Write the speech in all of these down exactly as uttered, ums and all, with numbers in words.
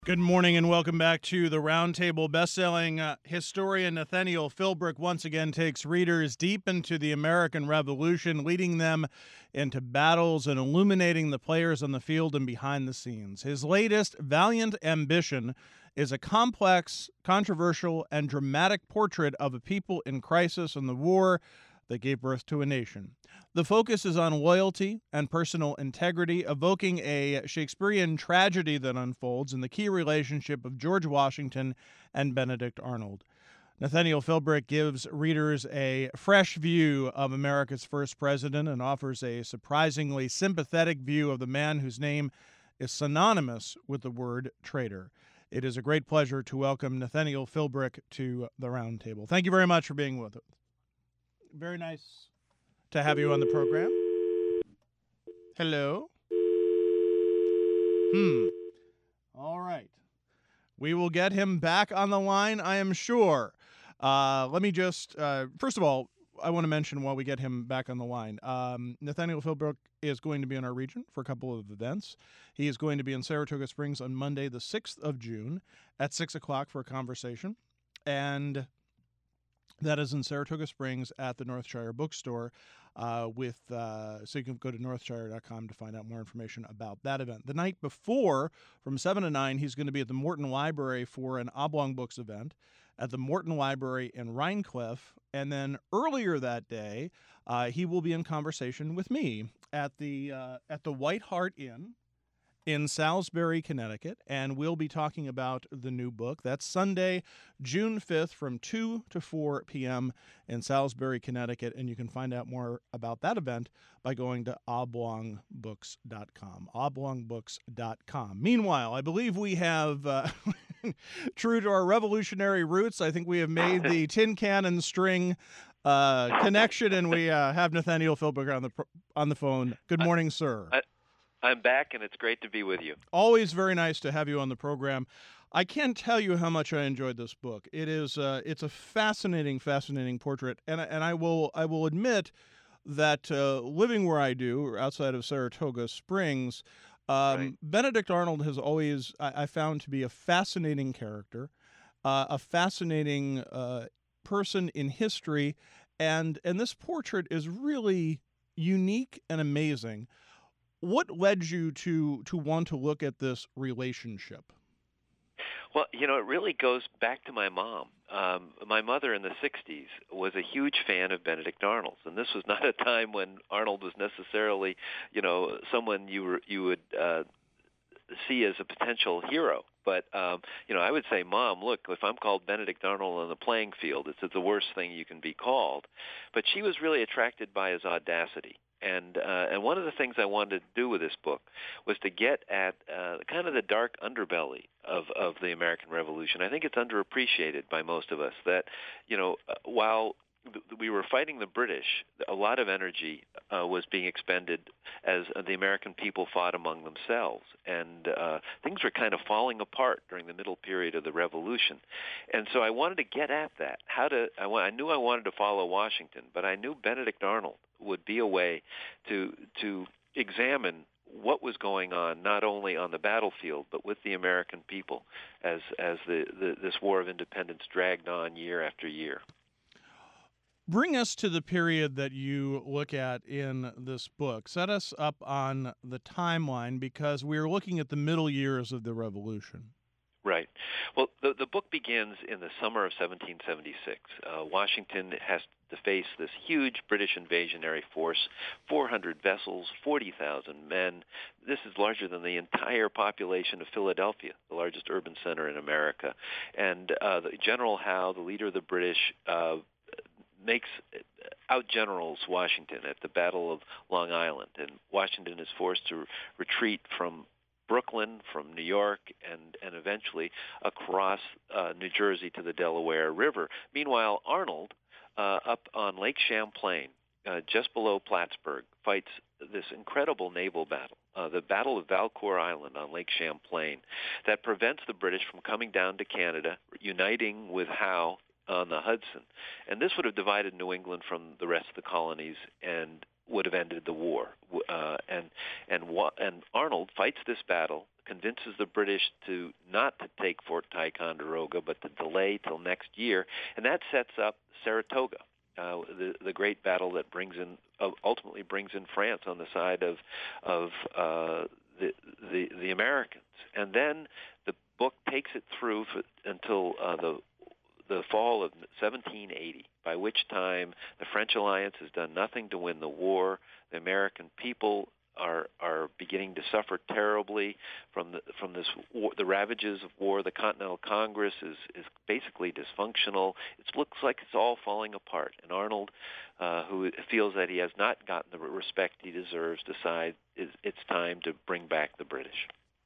Good morning and welcome back to the Roundtable. Bestselling uh, historian Nathaniel Philbrick once again takes readers deep into the American Revolution, leading them into battles and illuminating the players on the field and behind the scenes. His latest, Valiant Ambition, is a complex, controversial, and dramatic portrait of a people in crisis and the war that gave birth to a nation. The focus is on loyalty and personal integrity, evoking a Shakespearean tragedy that unfolds in the key relationship of George Washington and Benedict Arnold. Nathaniel Philbrick gives readers a fresh view of America's first president and offers a surprisingly sympathetic view of the man whose name is synonymous with the word traitor. It is a great pleasure to welcome Nathaniel Philbrick to the Roundtable. Thank you very much for being with us. Very nice to have you on the program. Hello. Hmm. All right. We will get him back on the line, I am sure. Uh, let me just, uh, first of all, I want to mention while we get him back on the line, um, Nathaniel Philbrick is going to be in our region for a couple of events. He is going to be in Saratoga Springs on Monday, the sixth of June at six o'clock for a conversation. And that is in Saratoga Springs at the Northshire Bookstore. Uh, with uh, so you can go to northshire dot com to find out more information about that event. The night before, from seven to nine, he's going to be at the Morton Library for an Oblong Books event at the Morton Library in Rhinecliff. And then earlier that day, uh, he will be in conversation with me at the uh, at the White Hart Inn in Salisbury, Connecticut, and we'll be talking about the new book. That's Sunday, June fifth from two to four p.m. in Salisbury, Connecticut, and you can find out more about that event by going to oblong books dot com, oblong books dot com. Meanwhile, I believe we have, uh, true to our revolutionary roots, I think we have made the tin can and string uh, connection, and we uh, have Nathaniel Philbrick on the, on the phone. Good morning, sir. I- I'm back, and it's great to be with you. Always very nice to have you on the program. I can't tell you how much I enjoyed this book. It is uh, it's a fascinating, fascinating portrait, and and I will I will admit that uh, living where I do, outside of Saratoga Springs, um, Right. Benedict Arnold has always I, I found to be a fascinating character, uh, a fascinating uh, person in history, and and this portrait is really unique and amazing. What led you to to want to look at this relationship? Well, you know, it really goes back to my mom. Um, my mother in the sixties was a huge fan of Benedict Arnold, and this was not a time when Arnold was necessarily, you know, someone you were, you would uh, see as a potential hero. But, um, you know, I would say, Mom, look, if I'm called Benedict Arnold on the playing field, it's, it's the worst thing you can be called. But she was really attracted by his audacity. And uh, and one of the things I wanted to do with this book was to get at uh, kind of the dark underbelly of, of the American Revolution. I think it's underappreciated by most of us that, you know, uh, while we were fighting the British, a lot of energy uh, was being expended as uh, the American people fought among themselves. And uh, things were kind of falling apart during the middle period of the Revolution. And so I wanted to get at that. How to? I, wa- I knew I wanted to follow Washington, but I knew Benedict Arnold would be a way to to examine what was going on, not only on the battlefield, but with the American people as, as the, the, this War of Independence dragged on year after year. Bring us to the period that you look at in this book. Set us up on the timeline because we're looking at the middle years of the Revolution. Right. Well, the the book begins in the summer of seventeen seventy-six. Uh, Washington has to face this huge British invasionary force, four hundred vessels, forty thousand men. This is larger than the entire population of Philadelphia, the largest urban center in America. And uh, the General Howe, the leader of the British, uh, makes outgenerals Washington at the Battle of Long Island, and Washington is forced to retreat from Brooklyn, from New York, and, and eventually across uh, New Jersey to the Delaware River. Meanwhile, Arnold, uh, up on Lake Champlain, uh, just below Plattsburgh, fights this incredible naval battle, uh, the Battle of Valcour Island on Lake Champlain, that prevents the British from coming down to Canada, uniting with Howe on the Hudson. And this would have divided New England from the rest of the colonies and would have ended the war. Uh, and and and Arnold fights this battle, convinces the British to not to take Fort Ticonderoga, but to delay till next year, and that sets up Saratoga, uh, the the great battle that brings in uh, ultimately brings in France on the side of of uh, the, the the Americans, and then the book takes it through for, until uh, the the fall of seventeen eighty, by which time the French alliance has done nothing to win the war. The American people are are beginning to suffer terribly from the from this war, the ravages of war. The Continental Congress is is basically dysfunctional. It looks like it's all falling apart. And Arnold, uh, who feels that he has not gotten the respect he deserves, decides it's time to bring back the British.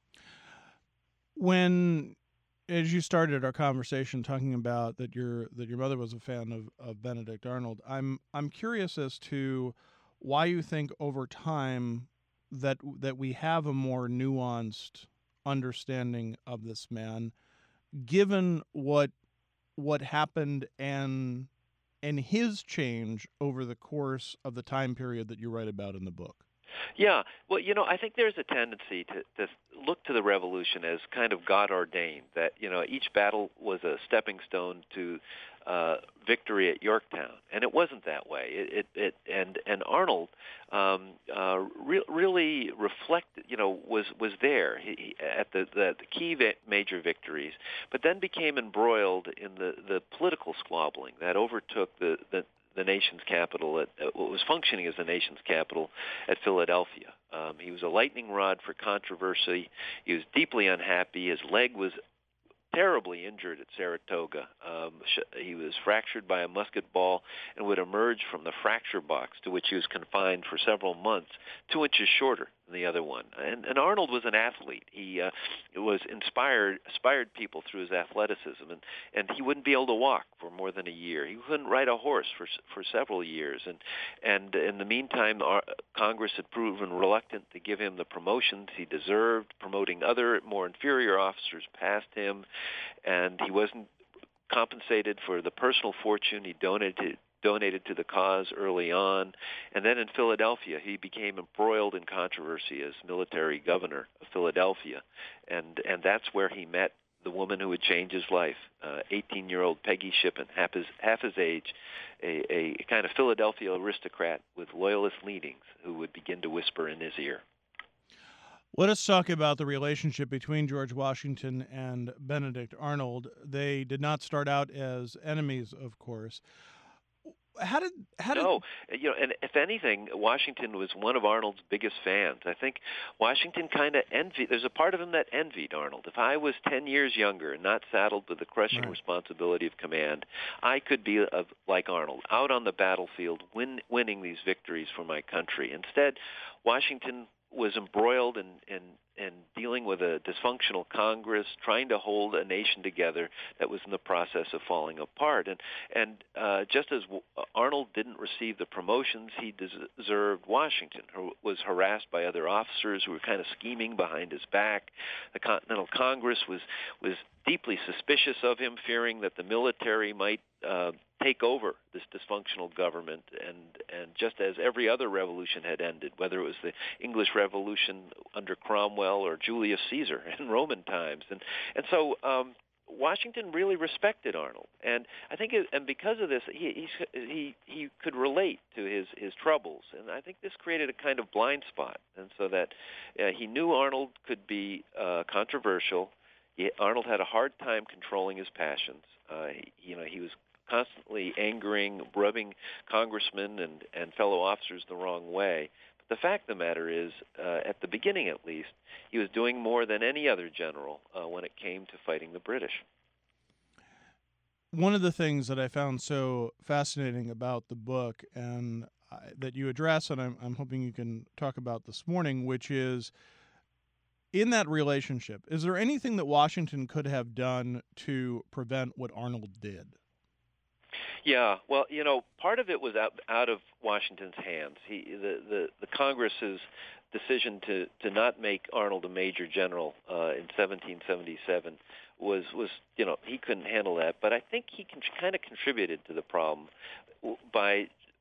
When, as you started our conversation talking about that your that your mother was a fan of, of Benedict Arnold, I'm I'm curious as to why you think over time that that we have a more nuanced understanding of this man, given what what happened and and his change over the course of the time period that you write about in the book. Yeah, well, you know, I think there's a tendency to, to look to the Revolution as kind of God ordained, that, you know, each battle was a stepping stone to uh, victory at Yorktown, and it wasn't that way. It, it, it and and Arnold um, uh, re- really reflected, you know, was was there he, he, at the, the the key vi- major victories, but then became embroiled in the, the political squabbling that overtook the the the nation's capital, at uh, what was functioning as the nation's capital at Philadelphia. Um, he was a lightning rod for controversy. He was deeply unhappy. His leg was terribly injured at Saratoga. Um, he was fractured by a musket ball and would emerge from the fracture box, to which he was confined for several months, two inches shorter than the other one. And, and Arnold was an athlete. He uh, was inspired inspired people through his athleticism, and, and he wouldn't be able to walk for more than a year. He couldn't ride a horse for for several years. And and in the meantime, our, Congress had proven reluctant to give him the promotions he deserved, promoting other more inferior officers past him, and he wasn't compensated for the personal fortune he donated donated to the cause early on. And then in Philadelphia, he became embroiled in controversy as military governor of Philadelphia, and and that's where he met the woman who would change his life, uh, eighteen-year-old Peggy Shippen, half his half his age, a, a kind of Philadelphia aristocrat with loyalist leanings, who would begin to whisper in his ear. Let us talk about the relationship between George Washington and Benedict Arnold. They did not start out as enemies, of course. How did how did no, you know, and if anything, Washington was one of Arnold's biggest fans. I think Washington kind of envied. There's a part of him that envied Arnold. If I was ten years younger and not saddled with the crushing Right. responsibility of command, I could be of, like Arnold, out on the battlefield, win, winning these victories for my country. Instead, Washington was embroiled in, in, in dealing with a dysfunctional Congress, trying to hold a nation together that was in the process of falling apart. And, and uh, just as w- Arnold didn't receive the promotions he des- deserved, Washington who was harassed by other officers who were kind of scheming behind his back. The Continental Congress was, was deeply suspicious of him, fearing that the military might uh, take over this dysfunctional government, and, and just as every other revolution had ended, whether it was the English Revolution under Cromwell or Julius Caesar in Roman times. And, and so um, Washington really respected Arnold, and I think, it, and because of this, he, he he he could relate to his, his troubles, and I think this created a kind of blind spot, and so that uh, he knew Arnold could be uh, controversial. He, Arnold had a hard time controlling his passions. Uh, he, you know, he was constantly angering, rubbing congressmen and, and fellow officers the wrong way. But the fact of the matter is, uh, at the beginning at least, he was doing more than any other general uh, when it came to fighting the British. One of the things that I found so fascinating about the book, and uh, that you address, and I'm, I'm hoping you can talk about this morning, which is, in that relationship, is there anything that Washington could have done to prevent what Arnold did? Yeah, well, you know, part of it was out, out of Washington's hands. He, the, the, the Congress's decision to, to not make Arnold a major general uh, in seventeen seventy-seven was, was, you know, he couldn't handle that. But I think he con- kind of contributed to the problem by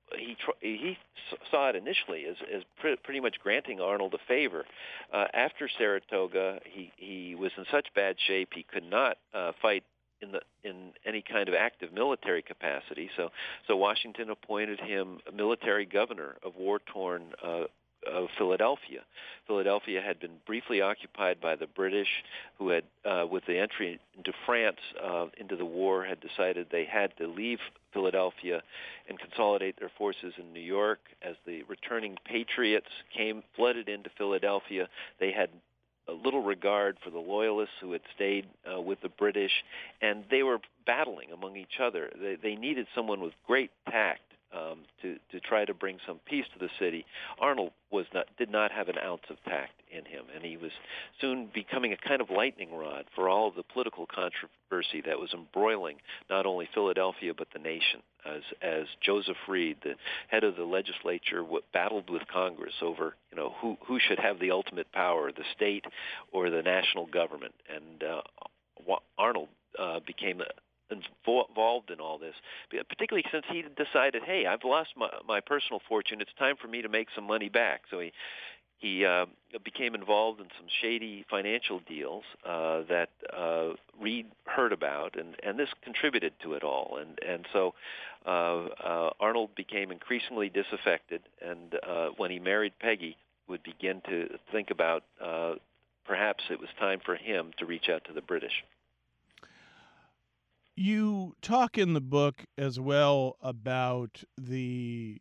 he tr- he s- saw it initially as as pre- pretty much granting Arnold a favor. Uh, after Saratoga, he he was in such bad shape he could not uh, fight in the in any kind of active military capacity. So so Washington appointed him a military governor of war-torn uh, of Philadelphia. Philadelphia had been briefly occupied by the British, who had, uh, with the entry into France uh, into the war, had decided they had to leave Philadelphia and consolidate their forces in New York. As the returning patriots came, flooded into Philadelphia, they had a little regard for the loyalists who had stayed uh, with the British, and they were battling among each other. They, they needed someone with great tact um, to to try to bring some peace to the city. Arnold was not did not have an ounce of tact in him, and he was soon becoming a kind of lightning rod for all of the political controversy that was embroiling not only Philadelphia but the nation. As as Joseph Reed, the head of the legislature, w- battled with Congress over you know who who should have the ultimate power, the state or the national government, and uh, Arnold uh, became a involved in all this, particularly since he decided, hey, I've lost my, my personal fortune. It's time for me to make some money back. So he he uh, became involved in some shady financial deals uh, that uh, Reed heard about, and, and this contributed to it all. And and so uh, uh, Arnold became increasingly disaffected, and uh, when he married Peggy, would begin to think about uh, perhaps it was time for him to reach out to the British. You talk in the book as well about the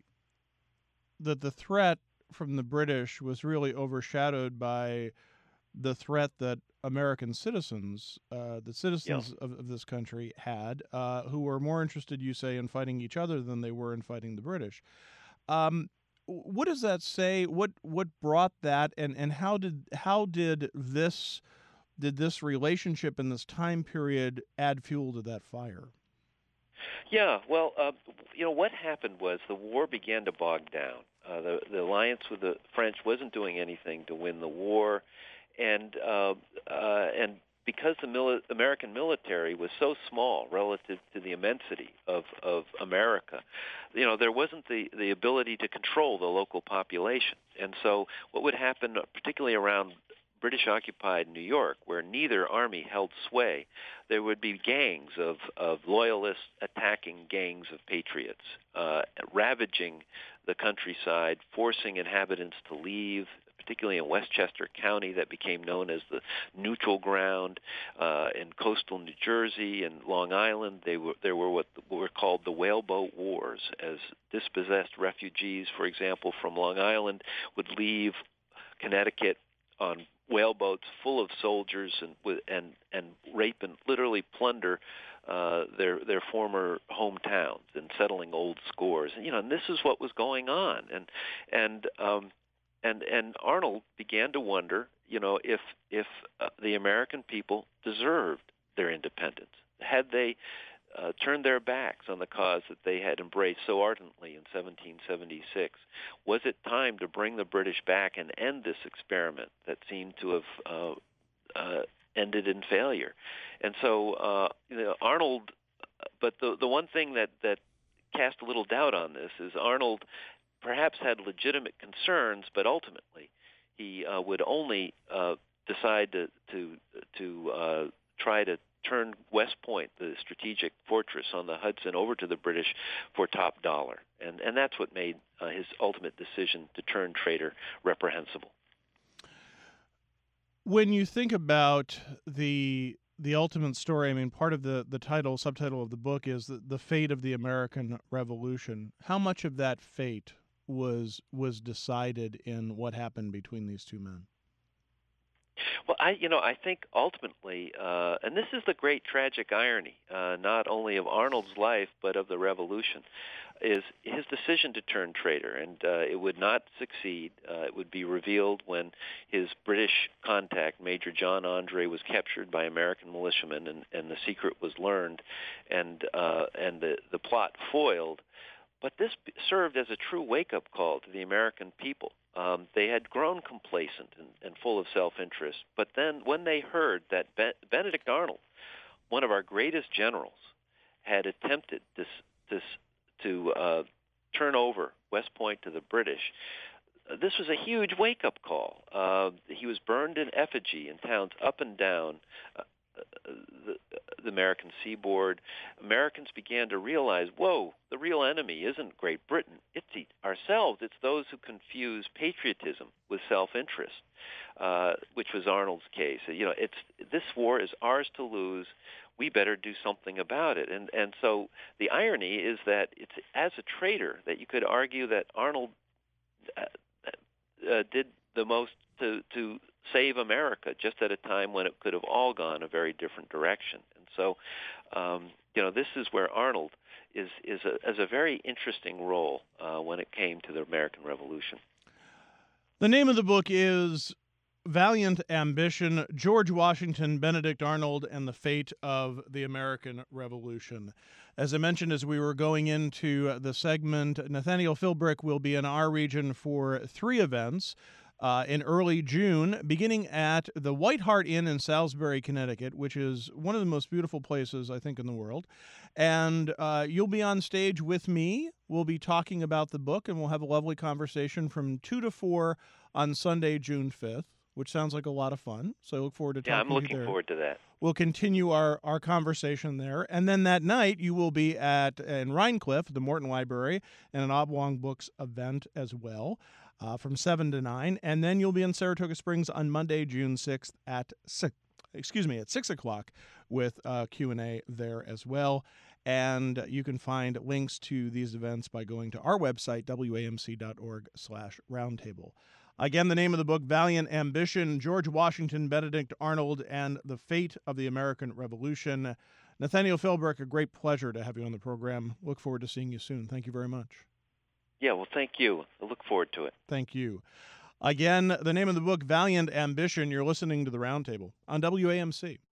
that the threat from the British was really overshadowed by the threat that American citizens, uh, the citizens Yeah. of, of this country had, uh, who were more interested, you say, in fighting each other than they were in fighting the British. Um, what does that say? What what brought that, and, and how did how did this did this relationship in this time period add fuel to that fire? Yeah, well, uh, you know, what happened was the war began to bog down. Uh, the, the alliance with the French wasn't doing anything to win the war, and uh, uh, and because the mili- American military was so small relative to the immensity of, of America, you know, there wasn't the, the ability to control the local population. And so what would happen, particularly around British-occupied New York, where neither army held sway, there would be gangs of, of loyalists attacking gangs of patriots, uh, ravaging the countryside, forcing inhabitants to leave, particularly in Westchester County that became known as the neutral ground. Uh, in coastal New Jersey and Long Island, they were, there were what were called the whaleboat wars, as dispossessed refugees, for example, from Long Island would leave Connecticut on whaleboats full of soldiers and and and rape and literally plunder uh, their their former hometowns and settling old scores. And you know, and this is what was going on. And and um, and and Arnold began to wonder, you know, if if uh, the American people deserved their independence. Had they Uh, turned their backs on the cause that they had embraced so ardently in seventeen seventy-six? Was it time to bring the British back and end this experiment that seemed to have uh, uh, ended in failure? And so uh, you know, Arnold, but the the one thing that, that cast a little doubt on this is Arnold perhaps had legitimate concerns, but ultimately he uh, would only uh, decide to to, to uh, try to turn West Point, the strategic fortress on the Hudson, over to the British for top dollar. And and that's what made uh, his ultimate decision to turn traitor reprehensible. When you think about the the ultimate story, I mean, part of the, the title, subtitle of the book is the, the fate of the American Revolution. How much of that fate was was decided in what happened between these two men? Well, I, you know, I think ultimately, uh, and this is the great tragic irony, uh, not only of Arnold's life but of the Revolution, is his decision to turn traitor, and uh, it would not succeed. Uh, it would be revealed when his British contact, Major John Andre, was captured by American militiamen, and, and the secret was learned, and uh, and the the plot foiled. But this served as a true wake-up call to the American people. Um, they had grown complacent and, and full of self-interest. But then when they heard that ben- Benedict Arnold, one of our greatest generals, had attempted this, this, to uh, turn over West Point to the British, uh, this was a huge wake-up call. Uh, he was burned in effigy in towns up and down uh, the, the American seaboard. Americans began to realize, whoa, the real enemy isn't Great Britain. It's the, ourselves. It's those who confuse patriotism with self-interest, uh, which was Arnold's case. You know, it's this war is ours to lose. We better do something about it. And and so the irony is that it's as a traitor that you could argue that Arnold uh, uh, did the most to to save America just at a time when it could have all gone a very different direction. And so, um, you know, this is where Arnold is is a, as a very interesting role uh, when it came to the American Revolution. The name of the book is Valiant Ambition, George Washington, Benedict Arnold, and the Fate of the American Revolution. As I mentioned as we were going into the segment, Nathaniel Philbrick will be in our region for three events uh, in early June, beginning at the White Hart Inn in Salisbury, Connecticut, which is one of the most beautiful places, I think, in the world. And uh, you'll be on stage with me. We'll be talking about the book, and we'll have a lovely conversation from two to four on Sunday, June fifth. Which sounds like a lot of fun. So I look forward to talking to you. Yeah, I'm looking to you there. forward to that. We'll continue our, our conversation there. And then that night, you will be at in Rhinecliff, the Morton Library, and an Oblong Books event as well uh, from seven to nine. And then you'll be in Saratoga Springs on Monday, June sixth at six, excuse me, at six o'clock with uh, Q and A there as well. And you can find links to these events by going to our website, W A M C dot org slash roundtable. Again, the name of the book, Valiant Ambition, George Washington, Benedict Arnold, and the Fate of the American Revolution. Nathaniel Philbrick, a great pleasure to have you on the program. Look forward to seeing you soon. Thank you very much. Yeah, well, thank you. I look forward to it. Thank you. Again, the name of the book, Valiant Ambition. You're listening to The Roundtable on W A M C.